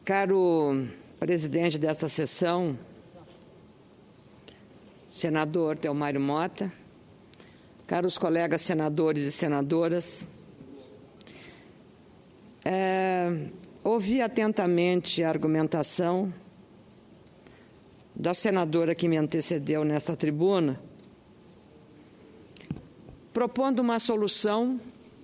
Caro presidente desta sessão, senador Telmário Mota, caros colegas senadores e senadoras, ouvi atentamente a argumentação da senadora que me antecedeu nesta tribuna, propondo uma solução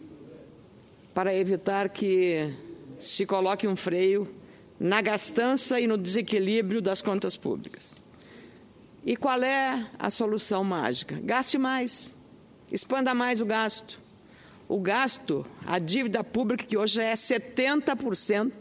para evitar que se coloque um freio na gastança e no desequilíbrio das contas públicas. E qual é a solução mágica? Gaste mais, expanda mais o gasto. O gasto, a dívida pública, que hoje é 70%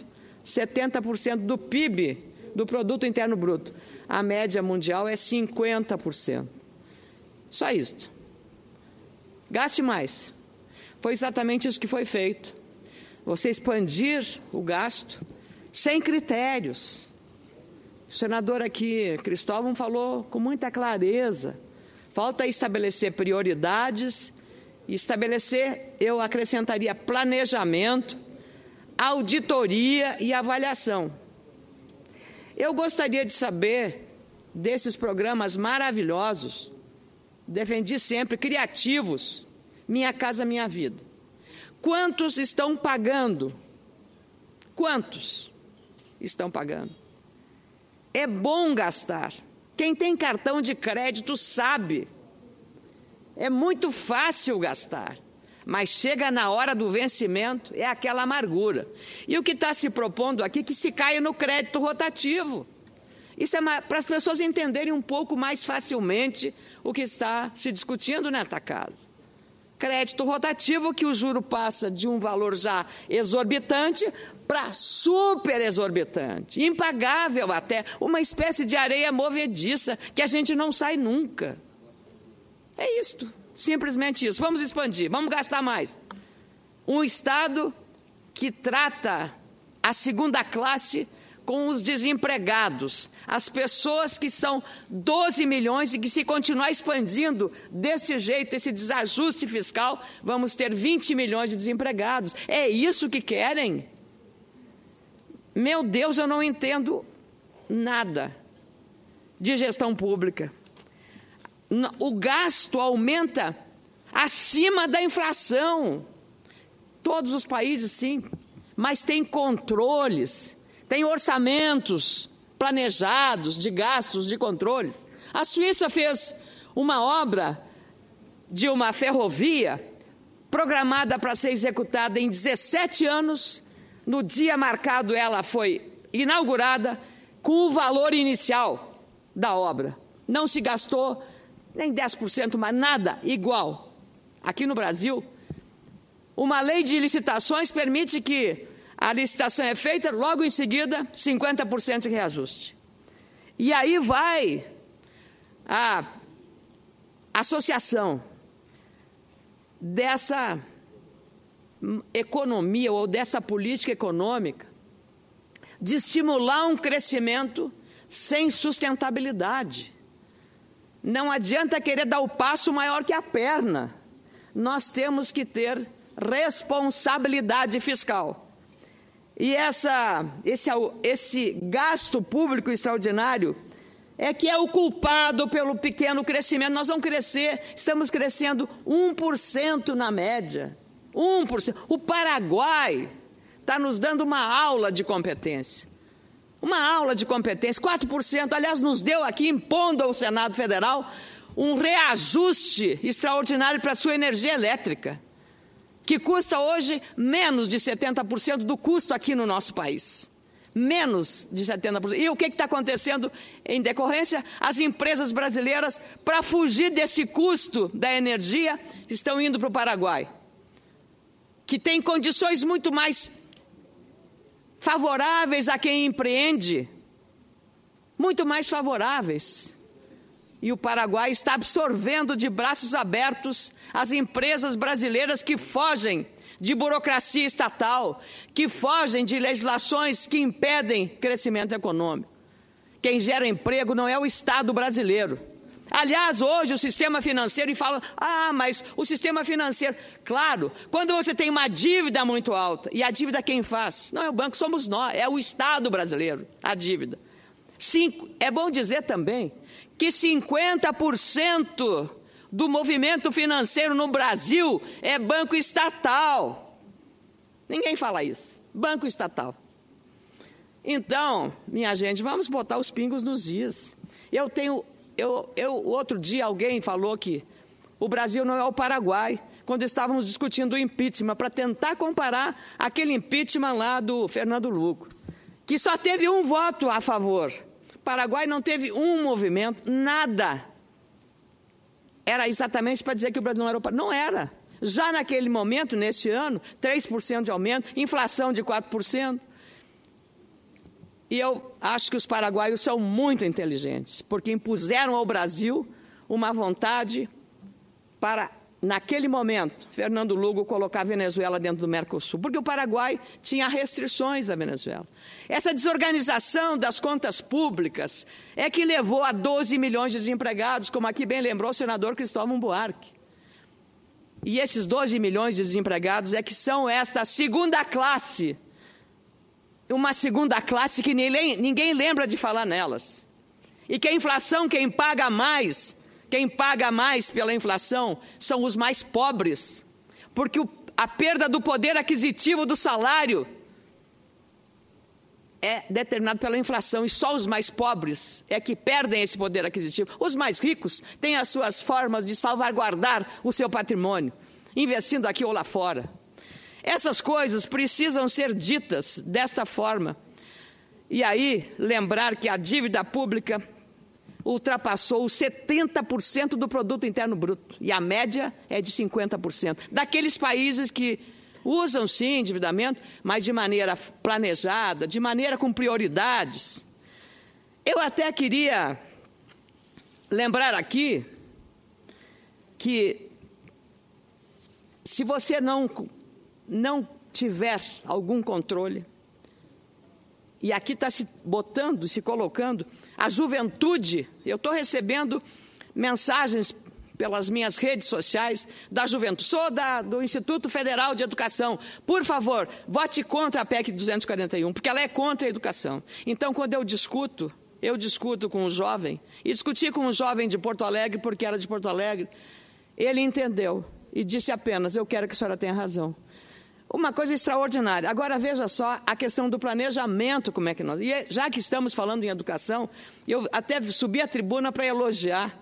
do PIB, do Produto Interno Bruto. A média mundial é 50%. Só isso. Gaste mais. Foi exatamente isso que foi feito. Você expandir o gasto sem critérios. O senador aqui, Cristóvão, falou com muita clareza. Falta estabelecer prioridades, estabelecer, eu acrescentaria, planejamento, auditoria e avaliação. Eu gostaria de saber desses programas maravilhosos, defendi sempre, criativos, Minha Casa Minha Vida. Quantos estão pagando? Quantos estão pagando? É bom gastar. Quem tem cartão de crédito sabe. É muito fácil gastar, mas chega na hora do vencimento, é aquela amargura. E o que está se propondo aqui é que se caia no crédito rotativo. Isso é para as pessoas entenderem um pouco mais facilmente o que está se discutindo nesta casa. Crédito rotativo, que o juro passa de um valor já exorbitante para super exorbitante, impagável até, uma espécie de areia movediça que a gente não sai nunca. É isto, simplesmente isso. Vamos expandir, vamos gastar mais. Um Estado que trata a segunda classe com os desempregados, as pessoas que são 12 milhões e que, se continuar expandindo desse jeito, esse desajuste fiscal, vamos ter 20 milhões de desempregados. É isso que querem? Meu Deus, eu não entendo nada de gestão pública. O gasto aumenta acima da inflação. Todos os países, sim, mas tem controles, tem orçamentos planejados de gastos, de controles. A Suíça fez uma obra de uma ferrovia programada para ser executada em 17 anos. No dia marcado, ela foi inaugurada com o valor inicial da obra. Não se gastou nem 10%, mas nada igual. Aqui no Brasil, uma lei de licitações permite que a licitação é feita, logo em seguida, 50% de reajuste. E aí vai a associação dessa economia ou dessa política econômica de estimular um crescimento sem sustentabilidade. Não adianta querer dar o passo maior que a perna. Nós temos que ter responsabilidade fiscal. E esse gasto público extraordinário é que é o culpado pelo pequeno crescimento. Nós vamos crescer, estamos crescendo 1% na média. 1%. O Paraguai está nos dando uma aula de competência. Uma aula de competência, 4%, aliás, nos deu aqui, impondo ao Senado Federal, um reajuste extraordinário para a sua energia elétrica, que custa hoje menos de 70% do custo aqui no nosso país. Menos de 70%. E o que está acontecendo em decorrência? As empresas brasileiras, para fugir desse custo da energia, estão indo para o Paraguai, que tem condições muito mais favoráveis a quem empreende, muito mais favoráveis. E o Paraguai está absorvendo de braços abertos as empresas brasileiras que fogem de burocracia estatal, que fogem de legislações que impedem crescimento econômico. Quem gera emprego não é o Estado brasileiro, Aliás, hoje o sistema financeiro, e fala, mas o sistema financeiro... Claro, quando você tem uma dívida muito alta, e a dívida quem faz? Não é o banco, somos nós, é o Estado brasileiro, a dívida. É bom dizer também que 50% do movimento financeiro no Brasil é banco estatal. Ninguém fala isso, banco estatal. Então, minha gente, vamos botar os pingos nos is. Outro dia alguém falou que o Brasil não é o Paraguai, quando estávamos discutindo o impeachment, para tentar comparar aquele impeachment lá do Fernando Lugo, que só teve um voto a favor. O Paraguai não teve um movimento, nada. Era exatamente para dizer que o Brasil não era o Paraguai. Não era. Já naquele momento, neste ano, 3% de aumento, inflação de 4%. E eu acho que os paraguaios são muito inteligentes, porque impuseram ao Brasil uma vontade para, naquele momento, Fernando Lugo colocar a Venezuela dentro do Mercosul, porque o Paraguai tinha restrições à Venezuela. Essa desorganização das contas públicas é que levou a 12 milhões de desempregados, como aqui bem lembrou o senador Cristóvão Buarque. E esses 12 milhões de desempregados é que são esta segunda classe, uma segunda classe que ninguém lembra de falar nelas. E que a inflação, quem paga mais pela inflação são os mais pobres, porque a perda do poder aquisitivo do salário é determinado pela inflação, e só os mais pobres é que perdem esse poder aquisitivo. Os mais ricos têm as suas formas de salvaguardar o seu patrimônio, investindo aqui ou lá fora. Essas coisas precisam ser ditas desta forma. E aí, lembrar que a dívida pública ultrapassou os 70% do produto interno bruto, e a média é de 50%. Daqueles países que usam, sim, endividamento, mas de maneira planejada, de maneira com prioridades. Eu até queria lembrar aqui que, se você não tiver algum controle, e aqui está se botando, se colocando, a juventude, eu estou recebendo mensagens pelas minhas redes sociais da juventude, sou do Instituto Federal de Educação, por favor, vote contra a PEC 241, porque ela é contra a educação. Então, quando eu discuto com um jovem, e discuti com um jovem de Porto Alegre, porque era de Porto Alegre, ele entendeu e disse apenas, eu quero que a senhora tenha razão. Uma coisa extraordinária. Agora, veja só a questão do planejamento, como é que nós... E já que estamos falando em educação, eu até subi à tribuna para elogiar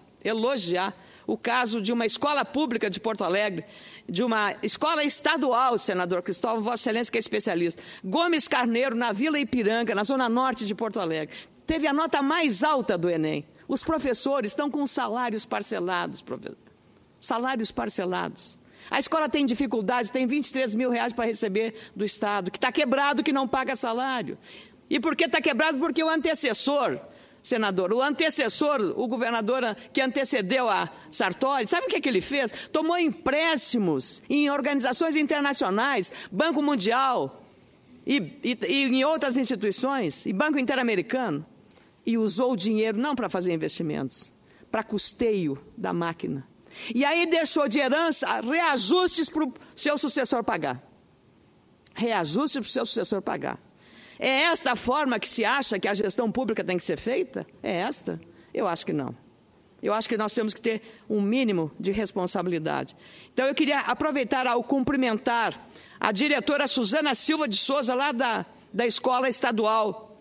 o caso de uma escola pública de Porto Alegre, de uma escola estadual, senador Cristóvão, Vossa Excelência, que é especialista, Gomes Carneiro, na Vila Ipiranga, na zona norte de Porto Alegre. Teve a nota mais alta do Enem. Os professores estão com salários parcelados, salários parcelados. A escola tem dificuldades, tem 23 mil reais para receber do Estado, que está quebrado, que não paga salário. E por que está quebrado? Porque o antecessor, senador, o governador que antecedeu a Sartori, sabe o que ele fez? Tomou empréstimos em organizações internacionais, Banco Mundial e em outras instituições, e Banco Interamericano, e usou o dinheiro não para fazer investimentos, para custeio da máquina. E aí deixou de herança reajustes para o seu sucessor pagar. Reajustes para o seu sucessor pagar. É esta a forma que se acha que a gestão pública tem que ser feita? É esta? Eu acho que não. Eu acho que nós temos que ter um mínimo de responsabilidade. Então, eu queria aproveitar ao cumprimentar a diretora Suzana Silva de Souza, lá da Escola Estadual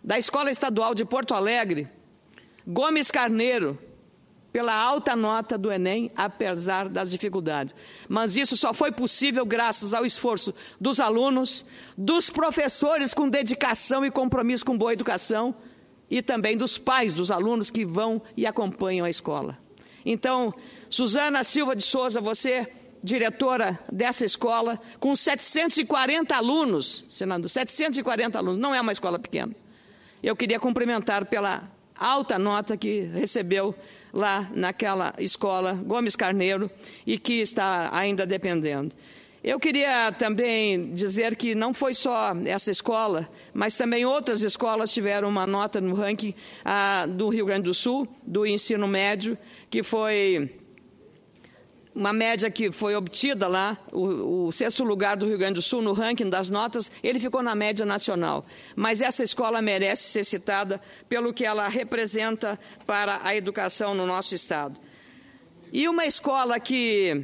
de Porto Alegre, Gomes Carneiro, pela alta nota do Enem, apesar das dificuldades. Mas isso só foi possível graças ao esforço dos alunos, dos professores com dedicação e compromisso com boa educação, e também dos pais dos alunos que vão e acompanham a escola. Então, Suzana Silva de Souza, você, diretora dessa escola, com 740 alunos, senador, 740 alunos, não é uma escola pequena. Eu queria cumprimentar pela alta nota que recebeu lá naquela escola, Gomes Carneiro, e que está ainda dependendo. Eu queria também dizer que não foi só essa escola, mas também outras escolas tiveram uma nota no ranking do Rio Grande do Sul, do ensino médio, que foi uma média que foi obtida lá, o 6º lugar do Rio Grande do Sul no ranking das notas, ele ficou na média nacional. Mas essa escola merece ser citada pelo que ela representa para a educação no nosso estado. E uma escola que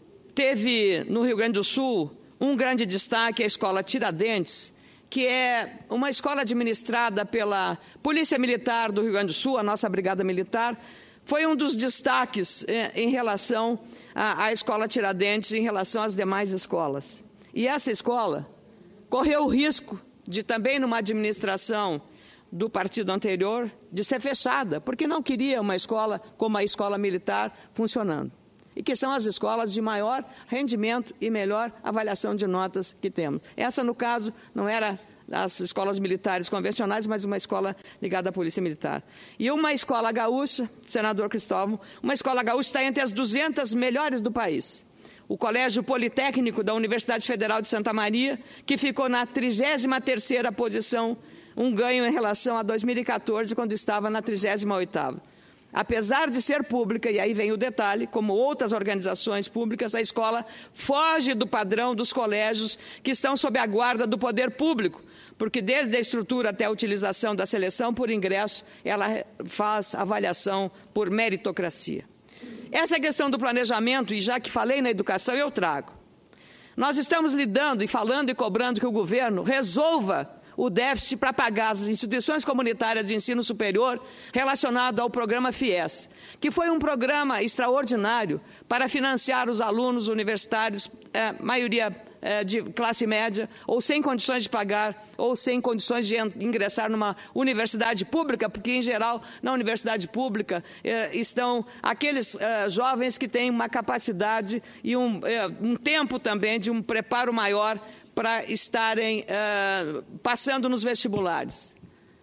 teve no Rio Grande do Sul um grande destaque, a Escola Tiradentes, que é uma escola administrada pela Polícia Militar do Rio Grande do Sul, a nossa Brigada Militar, foi um dos destaques em relação à Escola Tiradentes, em relação às demais escolas. E essa escola correu o risco de também, numa administração do partido anterior, de ser fechada, porque não queria uma escola como a Escola Militar funcionando. E que são as escolas de maior rendimento e melhor avaliação de notas que temos. Essa, no caso, não era as escolas militares convencionais, mas uma escola ligada à Polícia Militar. E uma escola gaúcha, senador Cristóvão, uma escola gaúcha está entre as 200 melhores do país. O Colégio Politécnico da Universidade Federal de Santa Maria, que ficou na 33ª posição, um ganho em relação a 2014, quando estava na 38ª. Apesar de ser pública, e aí vem o detalhe, como outras organizações públicas, a escola foge do padrão dos colégios que estão sob a guarda do poder público, porque desde a estrutura até a utilização da seleção por ingresso, ela faz avaliação por meritocracia. Essa é a questão do planejamento, e já que falei na educação, eu trago. Nós estamos lidando e falando e cobrando que o governo resolva o déficit para pagar as instituições comunitárias de ensino superior relacionado ao programa FIES, que foi um programa extraordinário para financiar os alunos universitários, maioria de classe média, ou sem condições de pagar, ou sem condições de ingressar numa universidade pública, porque, em geral, na universidade pública estão aqueles jovens que têm uma capacidade e um tempo também de um preparo maior para estarem passando nos vestibulares.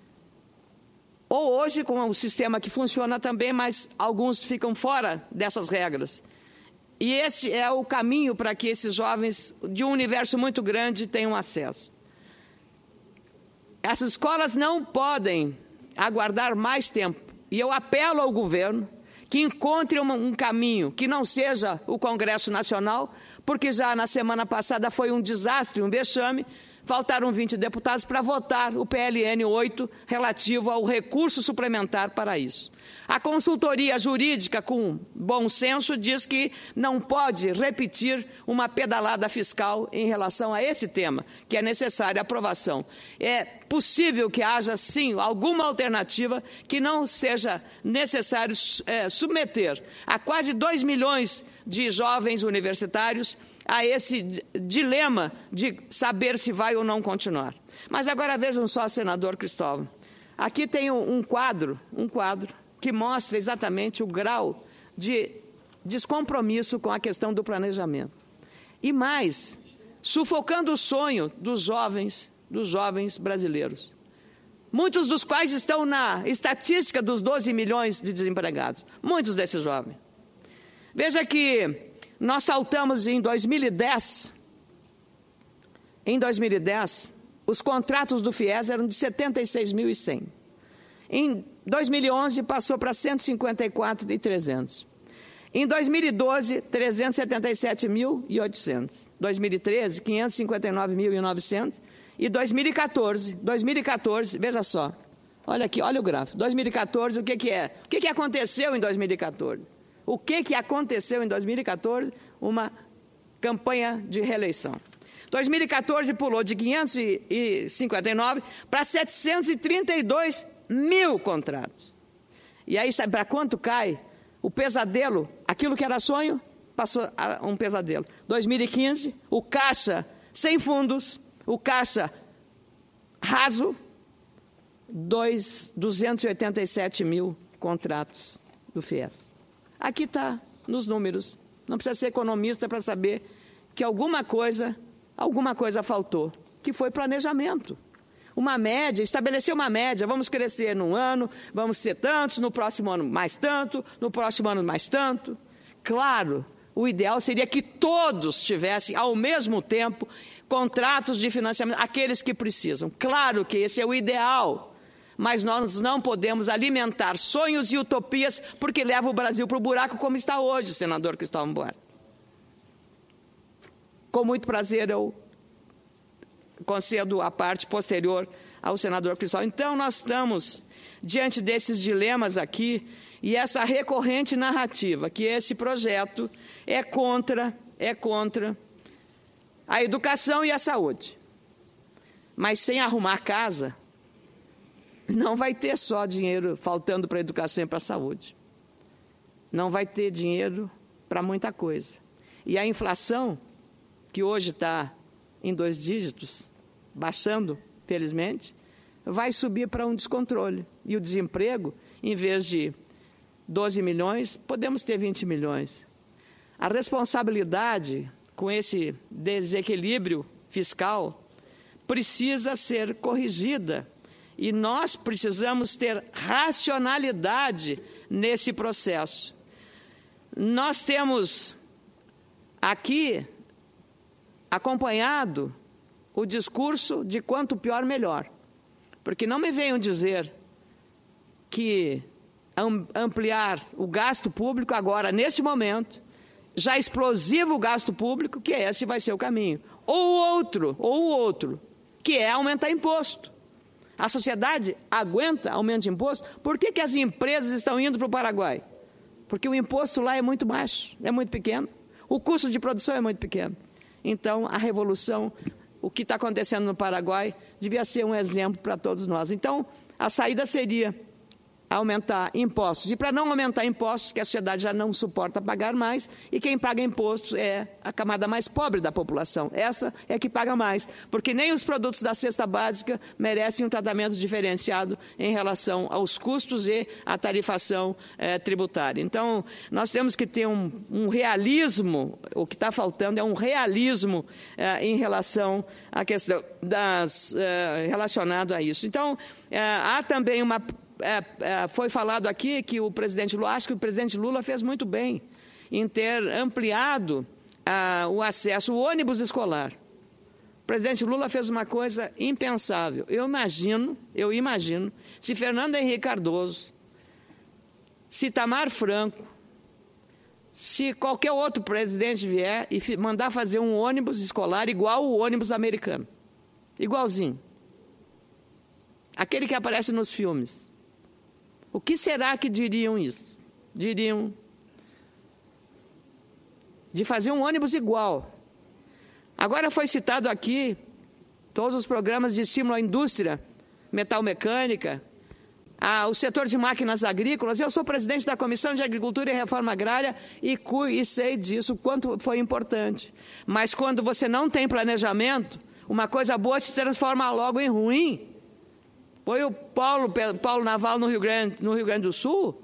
Ou hoje, com um sistema que funciona também, mas alguns ficam fora dessas regras. E esse é o caminho para que esses jovens de um universo muito grande tenham acesso. Essas escolas não podem aguardar mais tempo. E eu apelo ao governo que encontre um caminho que não seja o Congresso Nacional, porque já na semana passada foi um desastre, um vexame, faltaram 20 deputados para votar o PLN 8 relativo ao recurso suplementar para isso. A consultoria jurídica, com bom senso, diz que não pode repetir uma pedalada fiscal em relação a esse tema, que é necessária a aprovação. É possível que haja, sim, alguma alternativa que não seja necessário submeter a quase 2 milhões de jovens universitários a esse dilema de saber se vai ou não continuar. Mas agora vejam só, senador Cristóvão, aqui tem um quadro que mostra exatamente o grau de descompromisso com a questão do planejamento. E mais, sufocando o sonho dos jovens brasileiros, muitos dos quais estão na estatística dos 12 milhões de desempregados, muitos desses jovens. Veja que nós saltamos em 2010, os contratos do FIES eram de 76.100. Em 2011, passou para 154.300. Em 2012, 377.800. 2013, 559.900. E 2014, veja só, olha aqui, olha o gráfico. 2014, o que é? O que aconteceu em 2014? O que aconteceu em 2014? Uma campanha de reeleição. 2014 pulou de 559 para 732 mil contratos. E aí, sabe para quanto cai o pesadelo? Aquilo que era sonho, passou a um pesadelo. 2015, o caixa sem fundos, o caixa raso, 287 mil contratos do FIES. Aqui está, nos números. Não precisa ser economista para saber que alguma coisa faltou, que foi planejamento. Uma média, estabelecer uma média, vamos crescer num ano, vamos ser tantos, no próximo ano mais tanto, no próximo ano mais tanto. Claro, O ideal seria que todos tivessem, ao mesmo tempo, contratos de financiamento, aqueles que precisam. Claro que esse é o ideal, mas nós não podemos alimentar sonhos e utopias porque leva o Brasil para o buraco como está hoje, senador Cristóvão Buarque. Com muito prazer, eu concedo a parte posterior ao senador Cristóvão. Então, nós estamos diante desses dilemas aqui e essa recorrente narrativa que esse projeto é contra a educação e a saúde. Mas sem arrumar casa, não vai ter só dinheiro faltando para a educação e para a saúde. Não vai ter dinheiro para muita coisa. E a inflação, que hoje está em 2 dígitos, baixando, felizmente, vai subir para um descontrole. E o desemprego, em vez de 12 milhões, podemos ter 20 milhões. A responsabilidade com esse desequilíbrio fiscal precisa ser corrigida e nós precisamos ter racionalidade nesse processo. Nós temos aqui acompanhado o discurso de quanto pior, melhor. Porque não me venham dizer que ampliar o gasto público agora, nesse momento, já explosivo o gasto público, que esse vai ser o caminho. Ou o outro, que é aumentar imposto. A sociedade aguenta aumento de imposto? Por que as empresas estão indo para o Paraguai? Porque o imposto lá é muito baixo, é muito pequeno. O custo de produção é muito pequeno. Então, a revolução, o que está acontecendo no Paraguai, devia ser um exemplo para todos nós. Então, a saída seria aumentar impostos. E para não aumentar impostos, que a sociedade já não suporta pagar mais, e quem paga imposto é a camada mais pobre da população. Essa é que paga mais, porque nem os produtos da cesta básica merecem um tratamento diferenciado em relação aos custos e à tarifação tributária. Então, nós temos que ter um realismo, o que está faltando é um realismo em relação à questão relacionado a isso. Então, há também foi falado aqui que acho que o presidente Lula fez muito bem em ter ampliado o acesso, o ônibus escolar. O presidente Lula fez uma coisa impensável. Eu imagino, se Fernando Henrique Cardoso, se Itamar Franco, se qualquer outro presidente vier e mandar fazer um ônibus escolar igual o ônibus americano, igualzinho, aquele que aparece nos filmes. O que será que diriam isso? Diriam de fazer um ônibus igual. Agora foi citado aqui todos os programas de estímulo à indústria metalmecânica, o setor de máquinas agrícolas. Eu sou presidente da Comissão de Agricultura e Reforma Agrária e sei disso, quanto foi importante. Mas quando você não tem planejamento, uma coisa boa se transforma logo em ruim. Foi o Polo Naval no Rio Grande do Sul,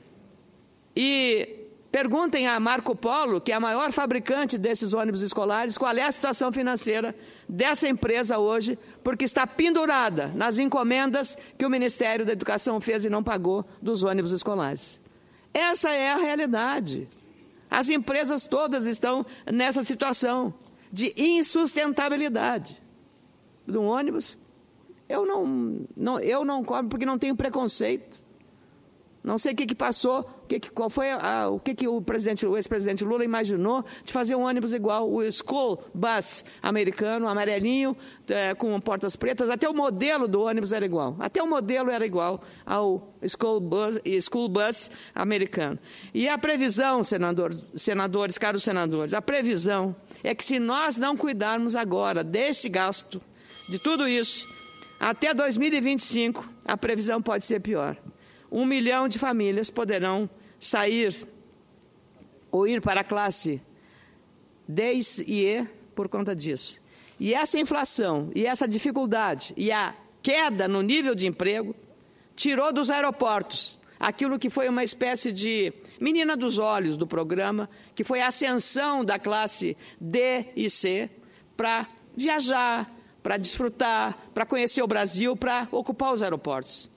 e perguntem a Marco Polo, que é a maior fabricante desses ônibus escolares, qual é a situação financeira dessa empresa hoje, porque está pendurada nas encomendas que o Ministério da Educação fez e não pagou dos ônibus escolares. Essa é a realidade. As empresas todas estão nessa situação de insustentabilidade do ônibus. Eu não cobro porque não tenho preconceito. Não sei o que passou, o que o ex-presidente Lula imaginou de fazer um ônibus igual o school bus americano, amarelinho, com portas pretas. Até o modelo do ônibus era igual. Até o modelo era igual ao school bus americano. E a previsão, senadores, caros senadores, a previsão é que se nós não cuidarmos agora desse gasto, de tudo isso, até 2025, a previsão pode ser pior. 1 milhão de famílias poderão sair ou ir para a classe D e E por conta disso. E essa inflação, e essa dificuldade, e a queda no nível de emprego, tirou dos aeroportos aquilo que foi uma espécie de menina dos olhos do programa, que foi a ascensão da classe D e C para viajar, para desfrutar, para conhecer o Brasil, para ocupar os aeroportos.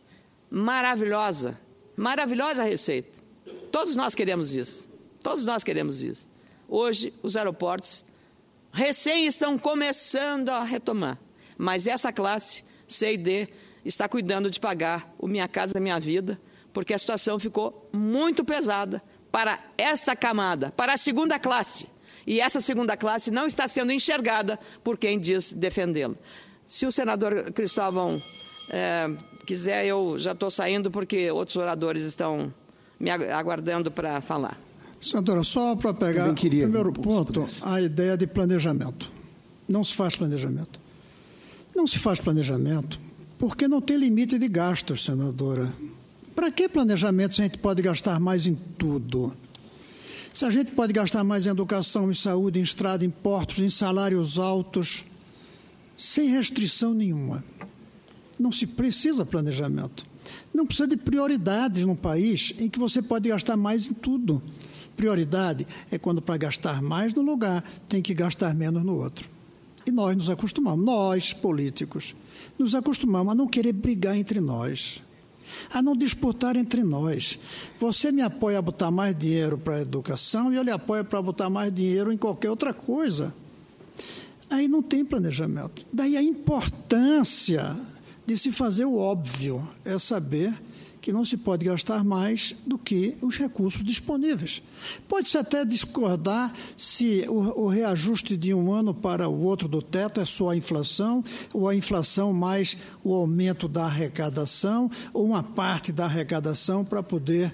Maravilhosa receita. Todos nós queremos isso. Hoje, os aeroportos recém estão começando a retomar, mas essa classe C e D está cuidando de pagar o Minha Casa Minha Vida, porque a situação ficou muito pesada para esta camada, para a segunda classe. E essa segunda classe não está sendo enxergada por quem diz defendê-la. Se o senador Cristóvão quiser, eu já estou saindo porque outros oradores estão me aguardando para falar. Senadora, só para pegar o primeiro ponto, a ideia de planejamento. Não se faz planejamento. Não se faz planejamento porque não tem limite de gastos, senadora. Para que planejamento se a gente pode gastar mais em tudo? Se a gente pode gastar mais em educação, em saúde, em estrada, em portos, em salários altos, sem restrição nenhuma. Não se precisa planejamento. Não precisa de prioridades num país em que você pode gastar mais em tudo. Prioridade é quando, para gastar mais no lugar, tem que gastar menos no outro. E nós nos acostumamos, nós, políticos, nos acostumamos a não querer brigar entre nós, a não disputar entre nós. Você me apoia a botar mais dinheiro para a educação e eu lhe apoio para botar mais dinheiro em qualquer outra coisa. Aí não tem planejamento. Daí a importância de se fazer o óbvio, é saber que não se pode gastar mais do que os recursos disponíveis. Pode-se até discordar se o reajuste de um ano para o outro do teto é só a inflação, ou a inflação mais o aumento da arrecadação, ou uma parte da arrecadação para poder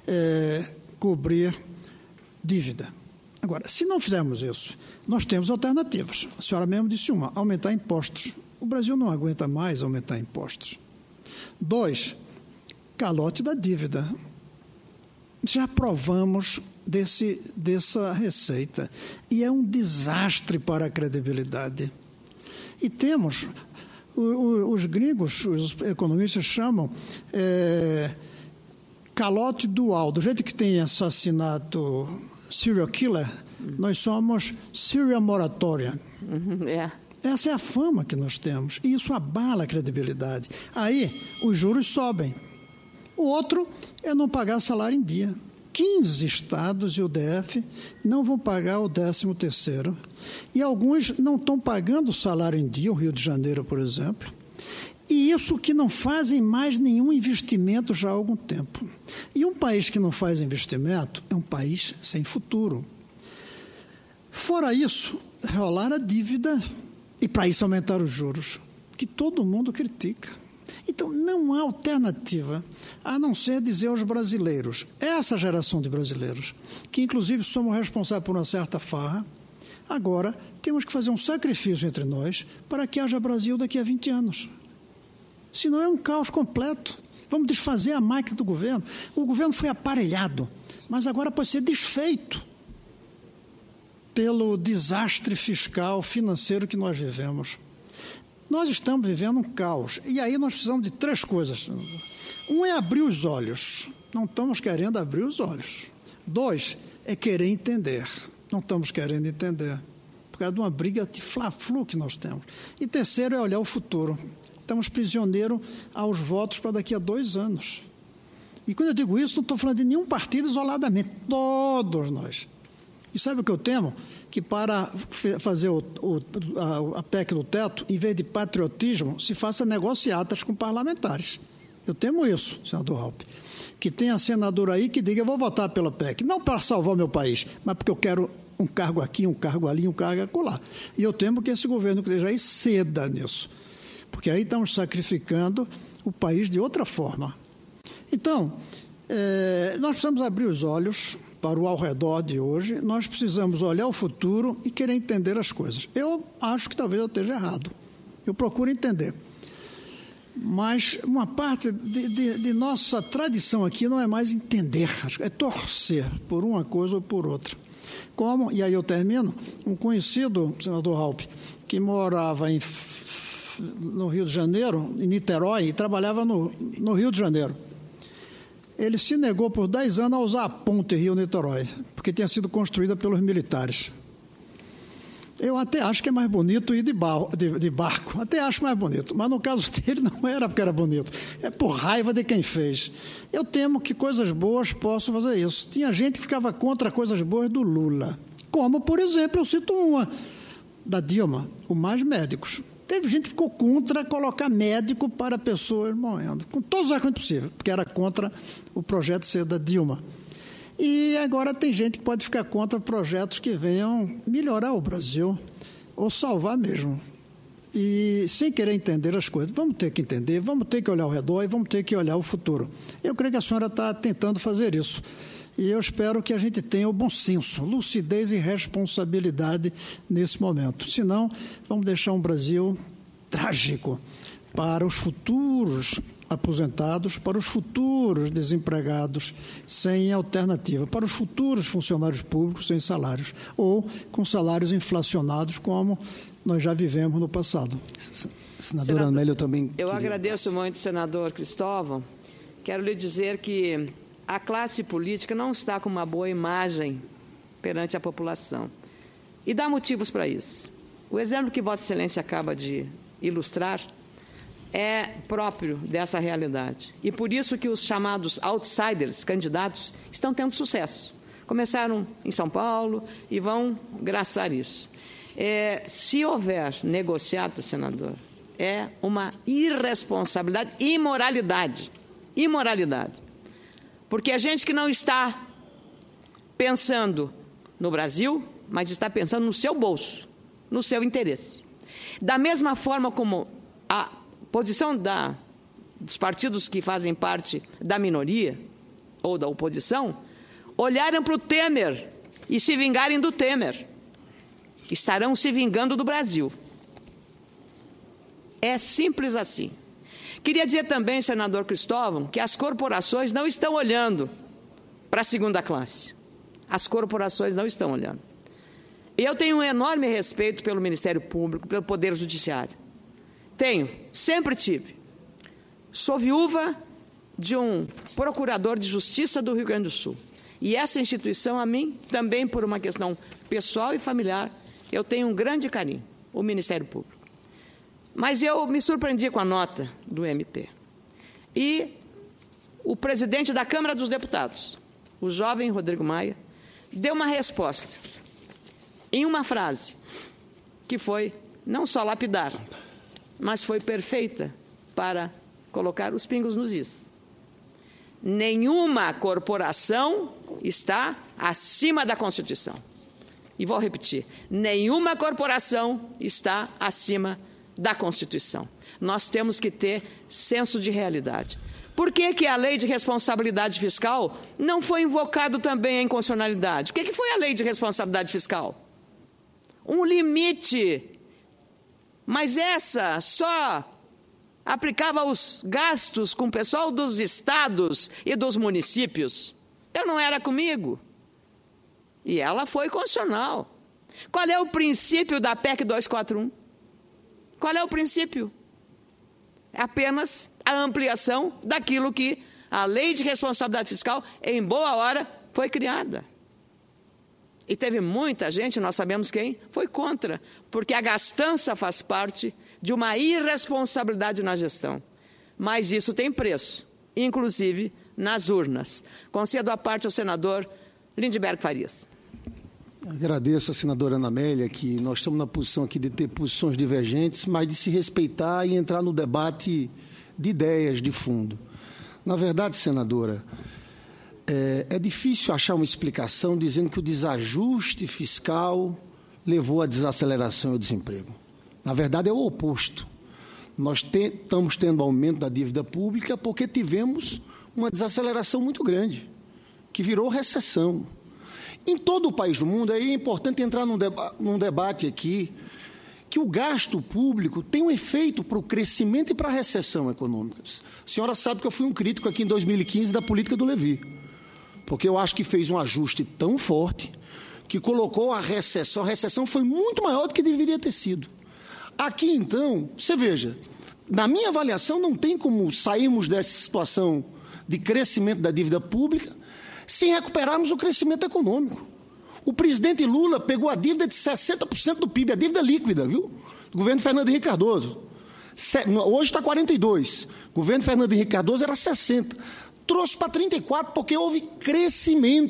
cobrir dívida. Agora, se não fizermos isso, nós temos alternativas. A senhora mesmo disse uma, aumentar impostos. O Brasil não aguenta mais aumentar impostos. 2, calote da dívida. Já provamos dessa receita. E é um desastre para a credibilidade. E temos, os gringos, os economistas chamam calote dual. Do jeito que tem assassinato serial killer, nós somos serial moratória. Essa é a fama que nós temos. E isso abala a credibilidade. Aí, os juros sobem. O outro é não pagar salário em dia. 15 estados e o DF não vão pagar o 13º. E alguns não estão pagando o salário em dia, o Rio de Janeiro, por exemplo. E isso que não fazem mais nenhum investimento já há algum tempo. E um país que não faz investimento é um país sem futuro. Fora isso, rolar a dívida e, para isso, aumentar os juros, que todo mundo critica. Então, não há alternativa a não ser dizer aos brasileiros, essa geração de brasileiros, que inclusive somos responsáveis por uma certa farra, agora temos que fazer um sacrifício entre nós para que haja Brasil daqui a 20 anos. Senão é um caos completo. Vamos desfazer a máquina do governo. O governo foi aparelhado, mas agora pode ser desfeito pelo desastre fiscal, financeiro que nós vivemos. Nós estamos vivendo um caos. E aí nós precisamos de 3 coisas. Um é abrir os olhos. Não estamos querendo abrir os olhos. 2 é querer entender. Não estamos querendo entender. Por causa de uma briga de fla-flu que nós temos. E 3º é olhar o futuro. Estamos prisioneiros aos votos para daqui a 2 anos. E quando eu digo isso, não estou falando de nenhum partido isoladamente. Todos nós. E sabe o que eu temo? Que para fazer a PEC do teto, em vez de patriotismo, se faça negociatas com parlamentares. Eu temo isso, senador Raupp. Que tenha senador aí que diga, eu vou votar pela PEC. Não para salvar o meu país, mas porque eu quero um cargo aqui, um cargo ali, um cargo acolá. E eu temo que esse governo que esteja aí ceda nisso. Porque aí estamos sacrificando o país de outra forma. Então, nós precisamos abrir os olhos para o ao redor de hoje, nós precisamos olhar o futuro e querer entender as coisas. Eu acho que talvez eu esteja errado. Eu procuro entender. Mas uma parte de nossa tradição aqui não é mais entender, é torcer por uma coisa ou por outra. Como, e aí eu termino, um conhecido, senador Raupp, que morava no Rio de Janeiro, em Niterói, e trabalhava no Rio de Janeiro. Ele se negou por 10 anos a usar a ponte Rio-Niterói, porque tinha sido construída pelos militares. Eu até acho que é mais bonito ir de barco, até acho mais bonito, mas no caso dele não era porque era bonito, é por raiva de quem fez. Eu temo que coisas boas possam fazer isso. Tinha gente que ficava contra coisas boas do Lula, Como, por exemplo, eu cito uma da Dilma, o Mais Médicos. Teve gente que ficou contra colocar médico para pessoas morrendo, com todos os argumentos possíveis, porque era contra o projeto ser da Dilma. E agora tem gente que pode ficar contra projetos que venham melhorar o Brasil, ou salvar mesmo. E sem querer entender as coisas, vamos ter que entender, vamos ter que olhar ao redor e vamos ter que olhar o futuro. Eu creio que a senhora está tentando fazer isso. E eu espero que a gente tenha o bom senso, lucidez e responsabilidade nesse momento. Senão, vamos deixar um Brasil trágico para os futuros aposentados, para os futuros desempregados sem alternativa, para os futuros funcionários públicos sem salários, ou com salários inflacionados, como nós já vivemos no passado. Senadora Amélia, eu também Eu agradeço muito, senador Cristóvão. Quero lhe dizer que a classe política não está com uma boa imagem perante a população. E dá motivos para isso. O exemplo que Vossa Excelência acaba de ilustrar é próprio dessa realidade. E por isso que os chamados outsiders, candidatos, estão tendo sucesso. Começaram em São Paulo e vão graçar isso. Se houver negociado, senador, é uma irresponsabilidade, imoralidade. Porque a gente que não está pensando no Brasil, mas está pensando no seu bolso, no seu interesse. Da mesma forma como a posição dos partidos que fazem parte da minoria ou da oposição, olharem para o Temer e se vingarem do Temer. Estarão se vingando do Brasil. É simples assim. Queria dizer também, senador Cristóvão, que as corporações não estão olhando para a segunda classe. As corporações não estão olhando. Eu tenho um enorme respeito pelo Ministério Público, pelo Poder Judiciário. Sempre tive. Sou viúva de um procurador de justiça do Rio Grande do Sul. E essa instituição, a mim, também por uma questão pessoal e familiar, eu tenho um grande carinho, o Ministério Público. Mas eu me surpreendi com a nota do MP. E o presidente da Câmara dos Deputados, o jovem Rodrigo Maia, deu uma resposta em uma frase que foi não só lapidar, mas foi perfeita para colocar os pingos nos is. Nenhuma corporação está acima da Constituição. E vou repetir, nenhuma corporação está acima da Constituição. Nós temos que ter senso de realidade. Por que a lei de responsabilidade fiscal não foi invocado também a inconstitucionalidade? O que foi a lei de responsabilidade fiscal? Um limite. Mas essa só aplicava aos gastos com o pessoal dos estados e dos municípios. Então não era comigo. E ela foi constitucional. Qual é o princípio da PEC 241? Qual é o princípio? É apenas a ampliação daquilo que a lei de responsabilidade fiscal, em boa hora, foi criada. E teve muita gente, nós sabemos quem, foi contra, porque a gastança faz parte de uma irresponsabilidade na gestão. Mas isso tem preço, inclusive nas urnas. Concedo a parte ao senador Lindbergh Farias. Agradeço a senadora Ana Amélia, que nós estamos na posição aqui de ter posições divergentes, mas de se respeitar e entrar no debate de ideias de fundo. Na verdade, senadora, é difícil achar uma explicação dizendo que o desajuste fiscal levou à desaceleração e ao desemprego. Na verdade, é o oposto. Nós estamos tendo aumento da dívida pública porque tivemos uma desaceleração muito grande, que virou recessão. Em todo o país do mundo, é importante entrar num debate aqui, que o gasto público tem um efeito para o crescimento e para a recessão econômica. A senhora sabe que eu fui um crítico aqui em 2015 da política do Levi, porque eu acho que fez um ajuste tão forte que colocou a recessão foi muito maior do que deveria ter sido. Aqui, então, você veja, na minha avaliação, não tem como sairmos dessa situação de crescimento da dívida pública sem recuperarmos o crescimento econômico. O presidente Lula pegou a dívida de 60% do PIB, a dívida líquida, viu? Do governo Fernando Henrique Cardoso. Hoje está 42%. O governo Fernando Henrique Cardoso era 60%. Trouxe para 34% porque houve crescimento.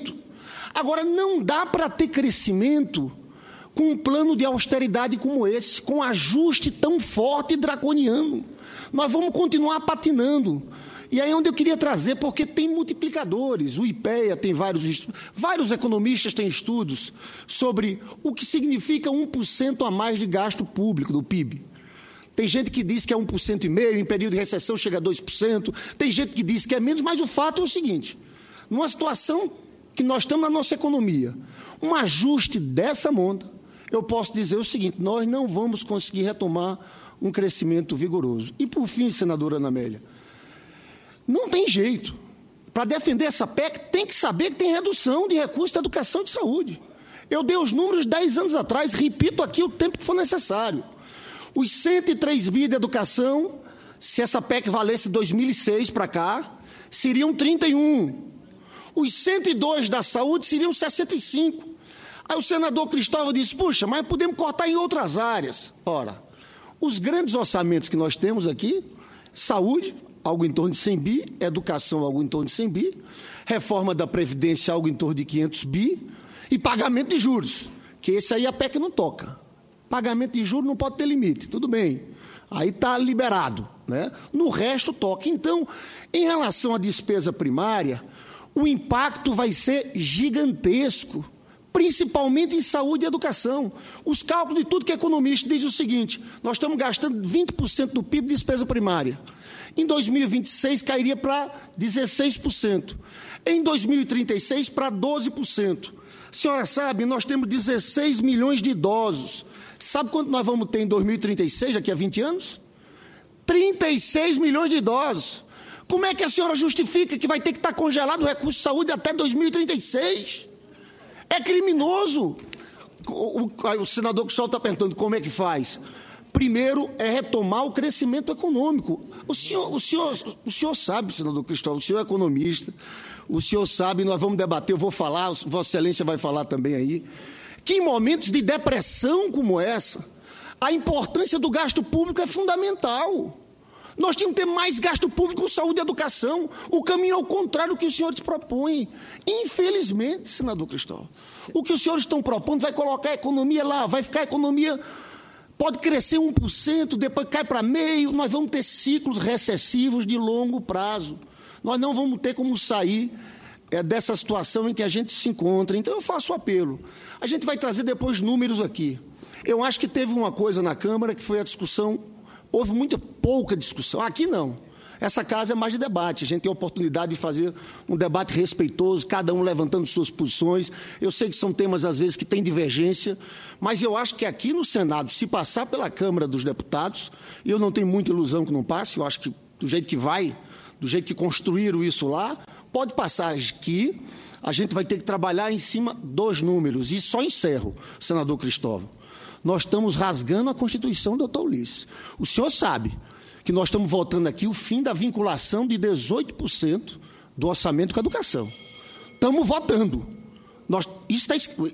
Agora, não dá para ter crescimento com um plano de austeridade como esse, com um ajuste tão forte e draconiano. Nós vamos continuar patinando. E aí é onde eu queria trazer, porque tem multiplicadores. O IPEA tem vários economistas têm estudos sobre o que significa 1% a mais de gasto público do PIB. Tem gente que diz que é 1,5%, em período de recessão chega a 2%, tem gente que diz que é menos, mas o fato é o seguinte, numa situação que nós estamos na nossa economia, um ajuste dessa monta, eu posso dizer o seguinte, nós não vamos conseguir retomar um crescimento vigoroso. E, por fim, senadora Ana Amélia, não tem jeito. Para defender essa PEC, tem que saber que tem redução de recursos da educação e de saúde. Eu dei os números 10 anos atrás, repito aqui o tempo que for necessário. Os 103 bi de educação, se essa PEC valesse de 2006 para cá, seriam 31. Os 102 da saúde seriam 65. Aí o senador Cristóvão disse, puxa, mas podemos cortar em outras áreas. Ora, os grandes orçamentos que nós temos aqui, saúde, algo em torno de 100 bi, educação, algo em torno de 100 bi, reforma da Previdência, algo em torno de 500 bi, e pagamento de juros, que esse aí a PEC não toca. Pagamento de juros não pode ter limite, tudo bem. Aí está liberado, né? No resto toca. Então, em relação à despesa primária, o impacto vai ser gigantesco, principalmente em saúde e educação. Os cálculos de tudo que é economista diz o seguinte, nós estamos gastando 20% do PIB de despesa primária. Em 2026 cairia para 16%. Em 2036 para 12%. A senhora sabe, nós temos 16 milhões de idosos. Sabe quanto nós vamos ter em 2036, daqui a 20 anos? 36 milhões de idosos. Como é que a senhora justifica que vai ter que estar congelado o recurso de saúde até 2036? É criminoso. O senador Cristóvão está perguntando como é que faz. Primeiro é retomar o crescimento econômico. O senhor sabe, senador Cristóvão, o senhor é economista, o senhor sabe, nós vamos debater, eu vou falar, Vossa Excelência vai falar também aí, que em momentos de depressão como essa, a importância do gasto público é fundamental. Nós tínhamos que ter mais gasto público com saúde e educação. O caminho é o contrário do que os senhores propõem. Infelizmente, senador Cristóvão, o que os senhores estão propondo vai colocar a economia lá, vai ficar a economia... Pode crescer 1%, depois cai para meio, nós vamos ter ciclos recessivos de longo prazo. Nós não vamos ter como sair dessa situação em que a gente se encontra. Então, eu faço o apelo. A gente vai trazer depois números aqui. Eu acho que teve uma coisa na Câmara que foi a discussão, houve muita pouca discussão. Aqui não. Essa casa é mais de debate, a gente tem a oportunidade de fazer um debate respeitoso, cada um levantando suas posições. Eu sei que são temas, às vezes, que têm divergência, mas eu acho que aqui no Senado, se passar pela Câmara dos Deputados, e eu não tenho muita ilusão que não passe, eu acho que do jeito que vai, do jeito que construíram isso lá, pode passar aqui, a gente vai ter que trabalhar em cima dos números. E só encerro, senador Cristóvão. Nós estamos rasgando a Constituição, doutor Ulisses. O senhor sabe que nós estamos votando aqui o fim da vinculação de 18% do orçamento com a educação. Estamos votando. Isso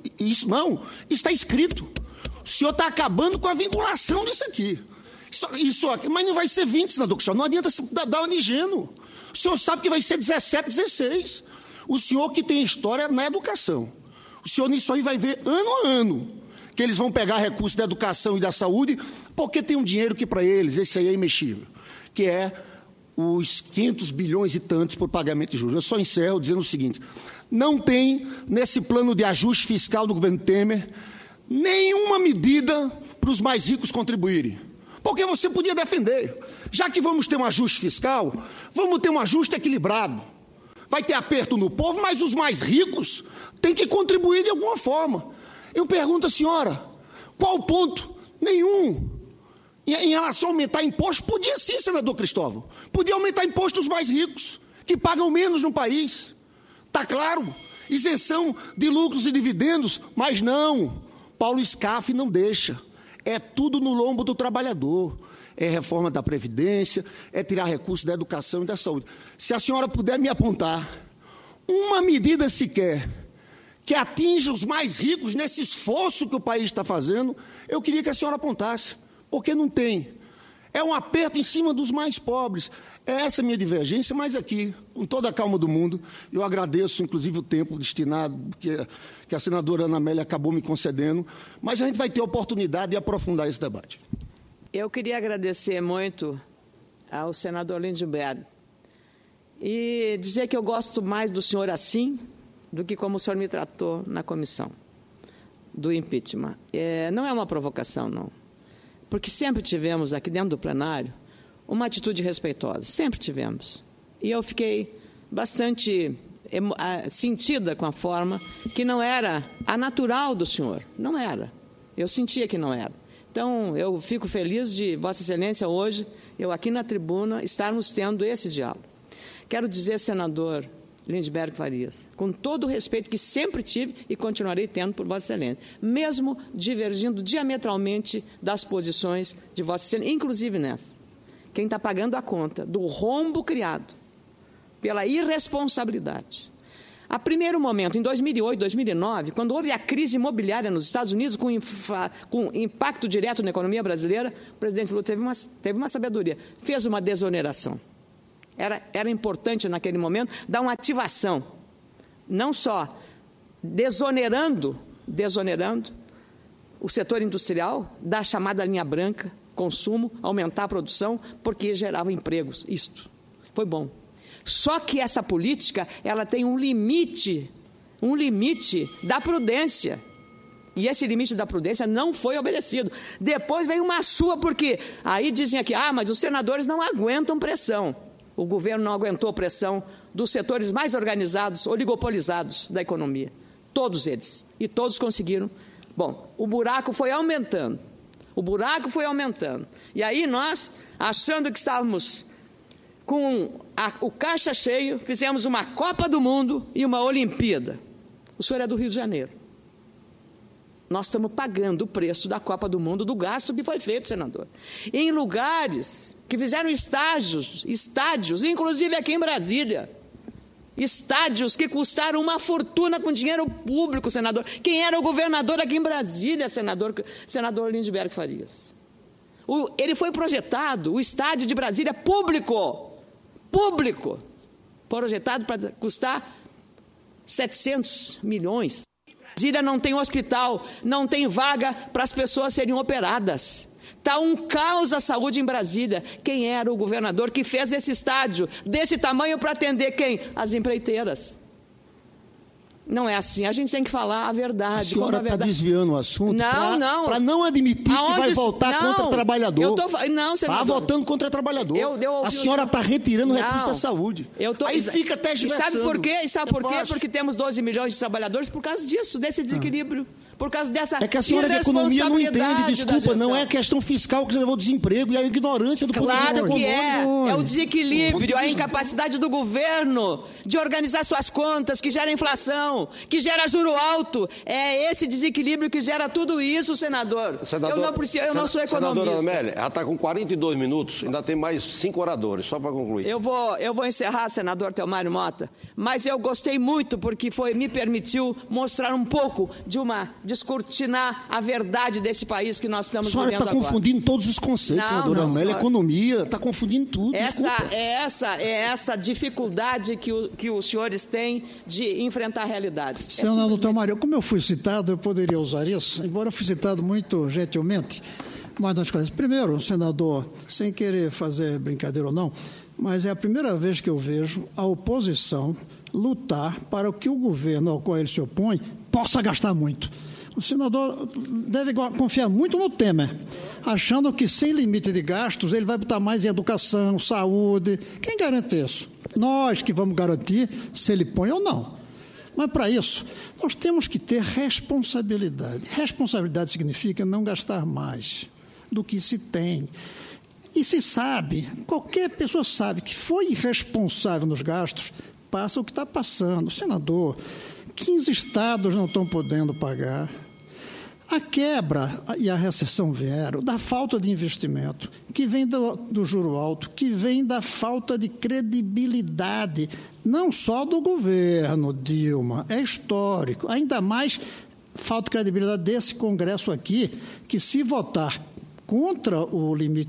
está escrito. O senhor está acabando com a vinculação disso aqui. Isso aqui, mas não vai ser 20, senador Cristóvão. Não adianta dar um ingênuo. O senhor sabe que vai ser 17, 16. O senhor que tem história na educação. O senhor nisso aí vai ver ano a ano que eles vão pegar recursos da educação e da saúde, porque tem um dinheiro que para eles, esse aí é imexível, que é os 500 bilhões e tantos por pagamento de juros. Eu só encerro dizendo o seguinte, não tem, nesse plano de ajuste fiscal do governo Temer, nenhuma medida para os mais ricos contribuírem. Porque você podia defender. Já que vamos ter um ajuste fiscal, vamos ter um ajuste equilibrado. Vai ter aperto no povo, mas os mais ricos têm que contribuir de alguma forma. Eu pergunto à senhora, qual o ponto? Nenhum. Em relação a aumentar imposto, podia sim, senador Cristóvão. Podia aumentar imposto dos mais ricos, que pagam menos no país. Está claro. Isenção de lucros e dividendos, mas não. Paulo Scaff não deixa. É tudo no lombo do trabalhador. É reforma da Previdência, é tirar recursos da educação e da saúde. Se a senhora puder me apontar uma medida sequer que atinja os mais ricos nesse esforço que o país está fazendo, eu queria que a senhora apontasse, porque não tem. É um aperto em cima dos mais pobres. É essa a minha divergência, mas aqui, com toda a calma do mundo, eu agradeço, inclusive, o tempo destinado que a senadora Ana Amélia acabou me concedendo, mas a gente vai ter a oportunidade de aprofundar esse debate. Eu queria agradecer muito ao senador Lindbergh e dizer que eu gosto mais do senhor assim do que como o senhor me tratou na comissão do impeachment. Não é uma provocação, não. Porque sempre tivemos aqui dentro do plenário uma atitude respeitosa, sempre tivemos. E eu fiquei bastante sentida com a forma que não era a natural do senhor, não era. Eu sentia que não era. Então, eu fico feliz de Vossa Excelência hoje, eu aqui na tribuna, estarmos tendo esse diálogo. Quero dizer, senador Lindbergh Farias, com todo o respeito que sempre tive e continuarei tendo por Vossa Excelência, mesmo divergindo diametralmente das posições de Vossa Excelência, inclusive nessa. Quem está pagando a conta do rombo criado pela irresponsabilidade. A primeiro momento, em 2008, 2009, quando houve a crise imobiliária nos Estados Unidos, com impacto direto na economia brasileira, o presidente Lula teve uma sabedoria, fez uma desoneração. Era importante, naquele momento, dar uma ativação, não só desonerando o setor industrial, da chamada linha branca, consumo, aumentar a produção, porque gerava empregos. Isto foi bom. Só que essa política, ela tem um limite da prudência. E esse limite da prudência não foi obedecido. Depois veio uma sua, porque aí dizem aqui, mas os senadores não aguentam pressão. O governo não aguentou pressão dos setores mais organizados, oligopolizados da economia. Todos eles. E todos conseguiram. Bom, o buraco foi aumentando. E aí nós, achando que estávamos com o caixa cheio, fizemos uma Copa do Mundo e uma Olimpíada. O senhor é do Rio de Janeiro. Nós estamos pagando o preço da Copa do Mundo, do gasto que foi feito, senador. Em lugares que fizeram estádios, inclusive aqui em Brasília. Estádios que custaram uma fortuna com dinheiro público, senador. Quem era o governador aqui em Brasília, senador Lindbergh Farias? Ele foi projetado, o estádio de Brasília, público, projetado para custar 700 milhões. Brasília não tem hospital, não tem vaga para as pessoas serem operadas. Está um caos a saúde em Brasília. Quem era o governador que fez esse estádio desse tamanho para atender quem? As empreiteiras. Não é assim, a gente tem que falar a verdade. A senhora está desviando o assunto para não admitir que vai votar contra o trabalhador. Não, senador. Está votando contra o trabalhador. A senhora está retirando recursos da saúde. Aí fica até esverçando. Sabe por quê? Porque temos 12 milhões de trabalhadores por causa disso, desse desequilíbrio. Por causa dessa que a senhora de economia não entende, desculpa, não é a questão fiscal que levou ao desemprego e a ignorância do poder econômico. Claro que é o desequilíbrio, a incapacidade do governo de organizar suas contas, que gera inflação, que gera juro alto. É esse desequilíbrio que gera tudo isso, senador. Eu não sou economista. Senadora Amélia, ela está com 42 minutos, ainda tem mais 5 oradores, só para concluir. Eu vou encerrar, senador Theomário Mota, mas eu gostei muito porque me permitiu mostrar um pouco descortinar a verdade desse país que nós estamos vivendo agora. A senhora está confundindo todos os conceitos, senadora Amélia, economia, está confundindo tudo. Essa dificuldade que os senhores têm de enfrentar a realidade. Senador Theomário, como eu fui citado, eu poderia usar isso, embora eu fui citado muito gentilmente, mas duas coisas. Primeiro, senador, sem querer fazer brincadeira ou não, mas é a primeira vez que eu vejo a oposição lutar para que o governo ao qual ele se opõe possa gastar muito. O senador deve confiar muito no Temer, achando que sem limite de gastos ele vai botar mais em educação, saúde. Quem garante isso? Nós que vamos garantir se ele põe ou não. Mas para isso, nós temos que ter responsabilidade. Responsabilidade significa não gastar mais do que se tem. E se sabe, qualquer pessoa sabe que foi irresponsável nos gastos, passa o que está passando. Senador, 15 estados não estão podendo pagar. A quebra e a recessão vieram da falta de investimento, que vem do juro alto, que vem da falta de credibilidade, não só do governo Dilma, é histórico. Ainda mais falta de credibilidade desse Congresso aqui, que se votar contra o limite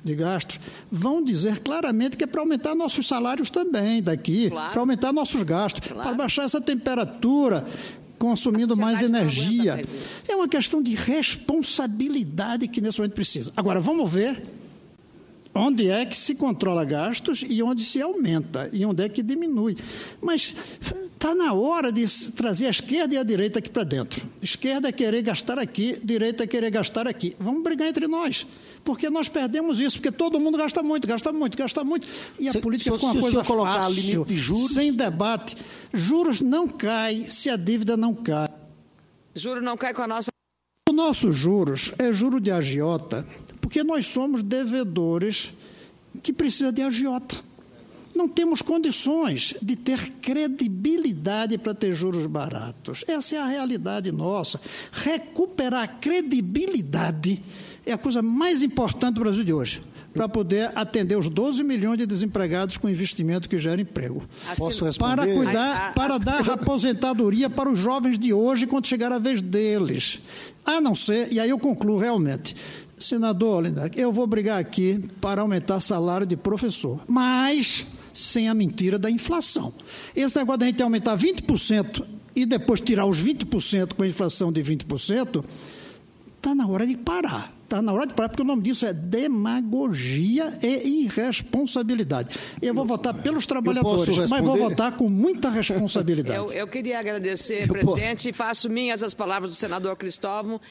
de gastos, vão dizer claramente que é para aumentar nossos salários também daqui, para aumentar nossos gastos, para baixar essa temperatura, consumindo mais energia. É uma questão de responsabilidade que nesse momento precisa. Agora, vamos ver onde é que se controla gastos e onde se aumenta, e onde é que diminui. Mas está na hora de trazer a esquerda e a direita aqui para dentro. Esquerda é querer gastar aqui, direita é querer gastar aqui. Vamos brigar entre nós, porque nós perdemos isso, porque todo mundo gasta muito, e a política ficou uma coisa fácil, limite de juros, sem debate. Juros não cai se a dívida não cai. Juro não cai com a nossa... O nosso juros é juro de agiota, porque nós somos devedores que precisam de agiota. Não temos condições de ter credibilidade para ter juros baratos. Essa é a realidade nossa. Recuperar a credibilidade é a coisa mais importante do Brasil de hoje, para poder atender os 12 milhões de desempregados com investimento que gera emprego. Posso responder? Para dar aposentadoria para os jovens de hoje quando chegar a vez deles. A não ser, e aí eu concluo realmente, senador Lindeck, eu vou brigar aqui para aumentar salário de professor, mas sem a mentira da inflação. Esse negócio de a gente aumentar 20% e depois tirar os 20% com a inflação de 20%, está na hora de parar. Está na hora de parar, porque o nome disso é demagogia e irresponsabilidade. Eu vou votar pelos trabalhadores, mas vou votar com muita responsabilidade. Eu queria agradecer, presidente, e faço minhas as palavras do senador Cristóvão.